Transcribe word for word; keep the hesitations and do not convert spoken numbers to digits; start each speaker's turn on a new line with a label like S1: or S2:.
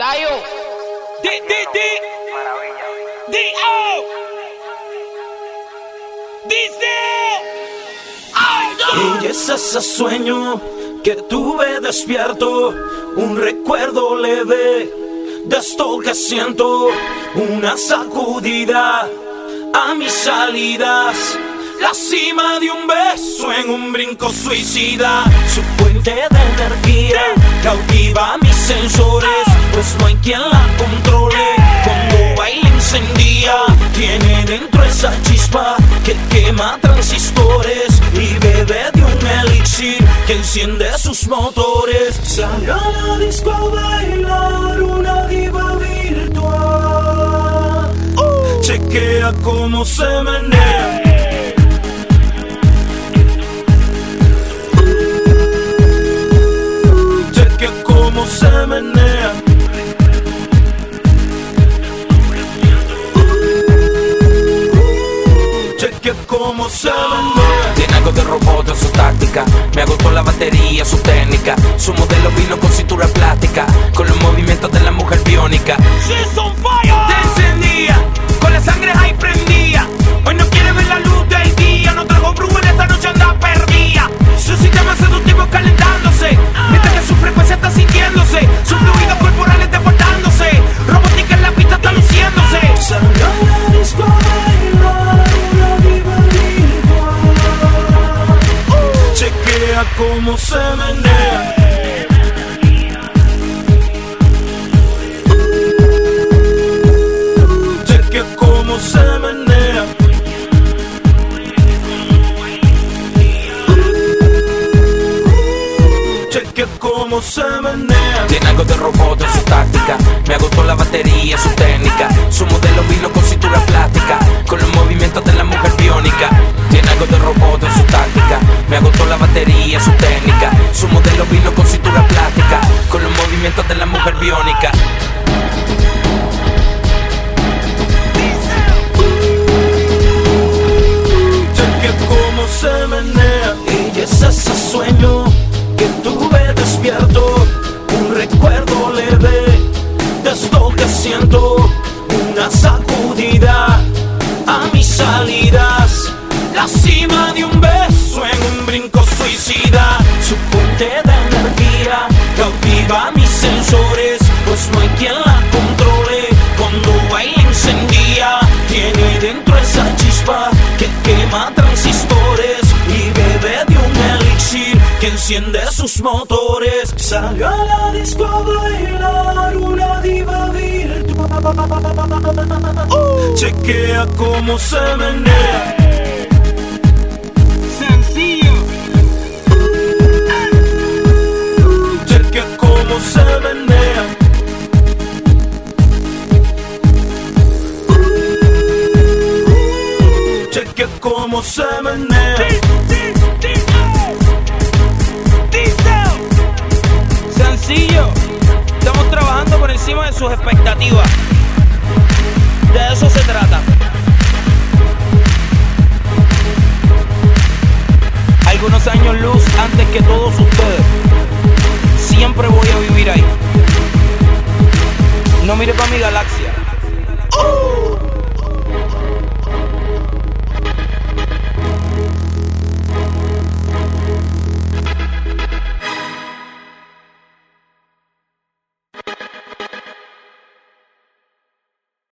S1: Tayo. D, D, D.
S2: Maravilla.
S1: D, O. Dice.
S3: Y es ese sueño que tuve despierto, un recuerdo leve de esto que siento, una sacudida a mis salidas, la cima de un beso en un brinco suicida. Su fuente de energía cautiva mis sensores, pues no hay quien la controle. Cuando baila incendia, tiene dentro esa chispa que quema transistores y bebe de un elixir que enciende sus motores. Sale a la disco a bailar una diva virtual. uh, Chequea cómo se menea. Cómo se menea. Cheque cómo se menea.
S4: Tiene algo de robot en su táctica, me agotó la batería, su técnica. Su modelo vino con cintura plástica, con los movimientos de la mujer biónica.
S1: She's on fire.
S4: Te encendía, con la sangre ahí prendía. Hoy no quiere ver la luz del día, no trajo brujo en esta noche anda perdida. Su sistema seductivo calentándose, mientras que su frecuencia está sintiéndose, sus fluidos corporales desbordándose, robótica en la pista está luciéndose.
S3: Salió a la disco a bailar una diva virtual. uh, Chequea cómo se menea. uh, Chequea cómo se menea. Cheque cómo se menea.
S4: Tiene algo de robot en su táctica, me agotó la batería, su técnica. Su modelo vino con cintura plástica, con los movimientos de la mujer biónica. Tiene algo de robot en su táctica, me agotó la batería, su técnica. Su modelo vino con cintura plástica, con los movimientos de la mujer biónica.
S3: Cheque cómo se menea. Y es ese sueño que tuve despierto, un recuerdo leve de esto que siento, una sacudida a mis salidas, la cima de un beso en un brinco suicida. Su fuente de energía cautiva mis sensores, pues no hay quien la controle. Cuando baila incendia, tiene dentro esa chispa que quema transistores y bebe de un elixir que enciende sus motores. Salió a la disco a bailar una diva virtual. uh, Chequea cómo se menea.
S1: Sencillo.
S3: Chequea cómo se menea. Chequea cómo se menea.
S1: Sencillo. Estamos trabajando por encima de sus expectativas. De eso se trata. Algunos años luz antes que todos ustedes. Siempre voy a vivir ahí. No mire para mi galaxia.